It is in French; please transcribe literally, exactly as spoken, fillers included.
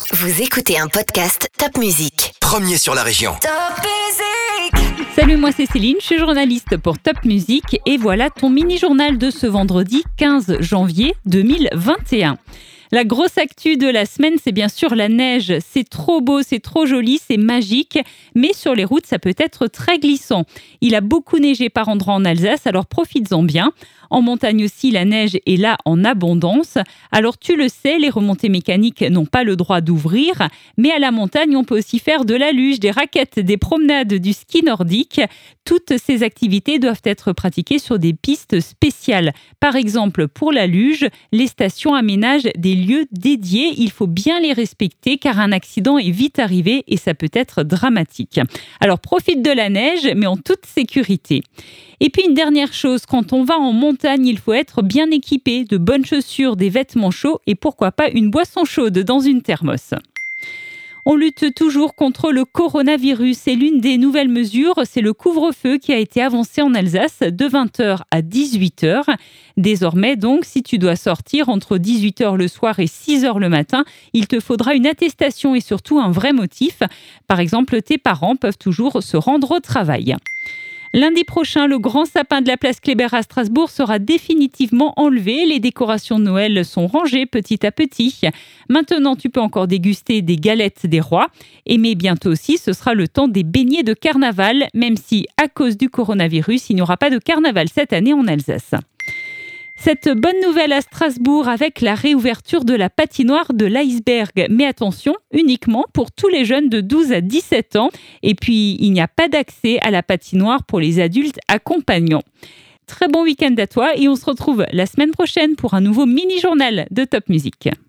Vous écoutez un podcast Top Music. Premier sur la région. Top Music. Salut, moi c'est Céline, je suis journaliste pour Top Music et voilà ton mini-journal de ce vendredi quinze janvier deux mille vingt et un. La grosse actu de la semaine, c'est bien sûr la neige. C'est trop beau, c'est trop joli, c'est magique, mais sur les routes, ça peut être très glissant. Il a beaucoup neigé par endroits en Alsace, alors profites-en bien. En montagne aussi, la neige est là en abondance. Alors tu le sais, les remontées mécaniques n'ont pas le droit d'ouvrir, mais à la montagne, on peut aussi faire de la luge, des raquettes, des promenades, du ski nordique. Toutes ces activités doivent être pratiquées sur des pistes spéciales. Par exemple, pour la luge, les stations aménagent des lieux dédiés. Il faut bien les respecter car un accident est vite arrivé et ça peut être dramatique. Alors profite de la neige, mais en toute sécurité. Et puis une dernière chose, quand on va en montagne, il faut être bien équipé, de bonnes chaussures, des vêtements chauds et pourquoi pas une boisson chaude dans une thermos. On lutte toujours contre le coronavirus et l'une des nouvelles mesures, c'est le couvre-feu qui a été avancé en Alsace de vingt heures à dix-huit heures. Désormais donc, si tu dois sortir entre dix-huit heures le soir et six heures le matin, il te faudra une attestation et surtout un vrai motif. Par exemple, tes parents peuvent toujours se rendre au travail. Lundi prochain, le grand sapin de la place Kléber à Strasbourg sera définitivement enlevé. Les décorations de Noël sont rangées petit à petit. Maintenant, tu peux encore déguster des galettes des rois. Et mais bientôt aussi, ce sera le temps des beignets de carnaval, même si, à cause du coronavirus, il n'y aura pas de carnaval cette année en Alsace. Cette bonne nouvelle à Strasbourg avec la réouverture de la patinoire de l'Iceberg. Mais attention, uniquement pour tous les jeunes de douze à dix-sept ans. Et puis, il n'y a pas d'accès à la patinoire pour les adultes accompagnants. Très bon week-end à toi et on se retrouve la semaine prochaine pour un nouveau mini-journal de Top Music.